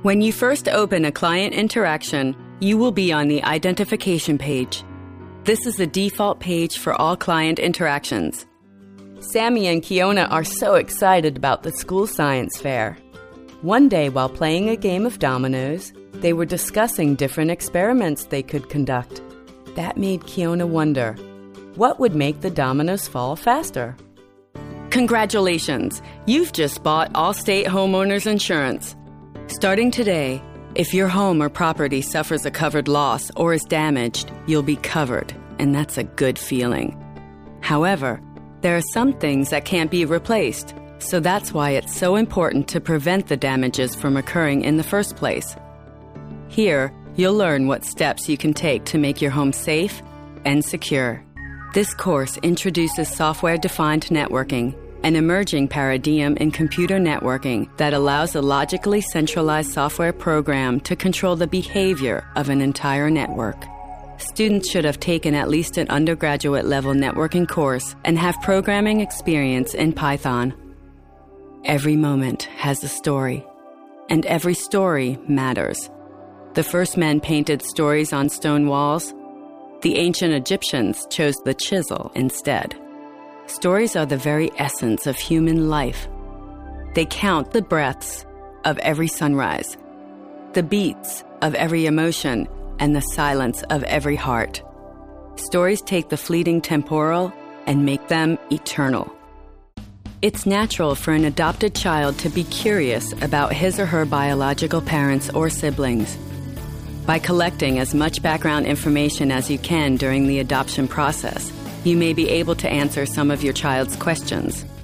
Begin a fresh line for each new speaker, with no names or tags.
When you first open a client interaction, you will be on the identification page. This is the default page for all client interactions. Sammy and Kiona are so excited about the school science fair. One day, while playing a game of dominoes, they were discussing different experiments they could conduct. That made Kiona wonder, what would make the dominoes fall faster? Congratulations! You've just bought Allstate Homeowners Insurance. Starting today, if your home or property suffers a covered loss or is damaged, you'll be covered, and that's a good feeling. However, there are some things that can't be replaced, so that's why it's so important to prevent the damages from occurring in the first place. Here, you'll learn what steps you can take to make your home safe and secure. This course introduces software-defined networking, an emerging paradigm in computer networking that allows a logically centralized software program to control the behavior of an entire network. Students should have taken at least an undergraduate-level networking course and have programming experience in Python. Every moment has a story, and every story matters. The first men painted stories on stone walls. The ancient Egyptians chose the chisel instead. Stories are the very essence of human life. They count the breaths of every sunrise, the beats of every emotion, and the silence of every heart. Stories take the fleeting temporal and make them eternal. It's natural for an adopted child to be curious about his or her biological parents or siblings. By collecting as much background information as you can during the adoption process, you may be able to answer some of your child's questions.